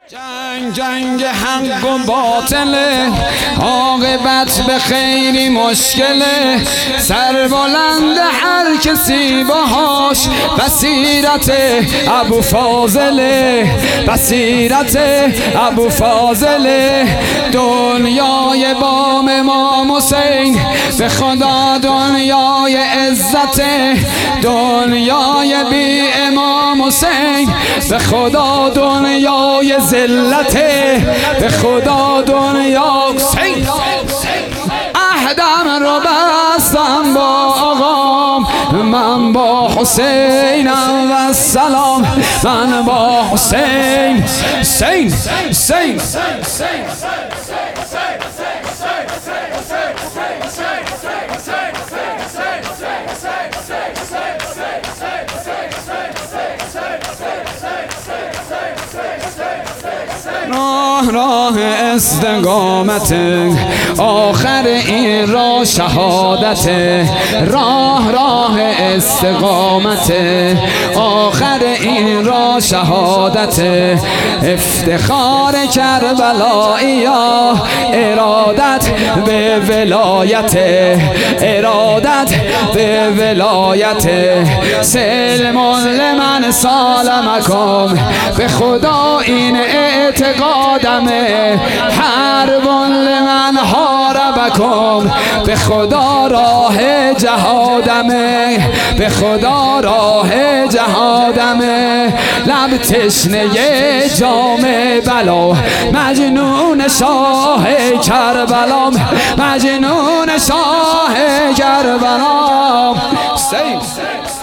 جنگ حق و باطله، عاقبت به خیلی مشکله. سر بلند هر کسی باهاش بصیرت ابو فاضله، بصیرت ابو فاضله. دنیای بام امام حسین به خدا دنیای عزته، دنیای بی امام حسین به خدا دنیای ذلته، به خدا دنیا. عهدم رو بستم با آقام، من با حسینم و سلام، من با حسین. حسین حسین راه استقامت، آخر این راه شهادت. راه استقامت، آخر این راه شهادت. افتخار کربلائیا، ارادت به ولایت، ارادت به ولایت. سلم لمن سالمکم، به خدا این اعتقادمه. حرب لمن حاربکم، به خدا راه جهادمه، به خدا راه جهادمه. لب تشنه جام بلا، مجنون شاه کربلا، مجنون شاه کربلا.